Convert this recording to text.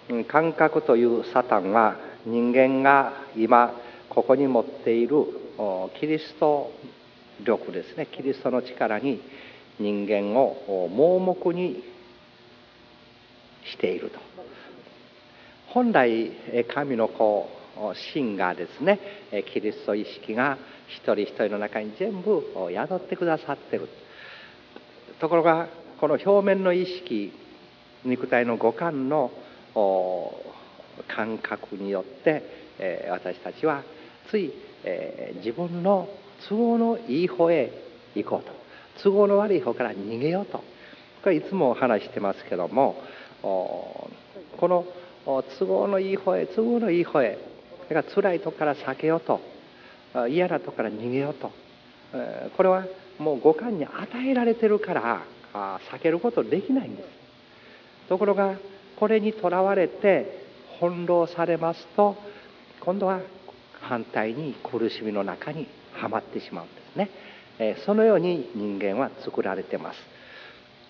感覚というサタンは、人間が今ここに持っているキリスト力ですね、キリストの力に人間を盲目にしていると。本来神の子神がですね、キリスト意識が一人一人の中に全部宿ってくださっている。ところがこの表面の意識、肉体の五感の感覚によって私たちはつい自分の都合のいい方へ行こうと、都合の悪い方から逃げようと、これいつもお話してますけども、この都合のいい方へ、都合のいい方へ、だから辛いとこから避けようと、嫌なとこから逃げようと、これはもう五感に与えられてるから避けることできないんです。ところがこれにとらわれて翻弄されますと、今度は反対に苦しみの中にはまってしまうんですね。そのように人間は作られています。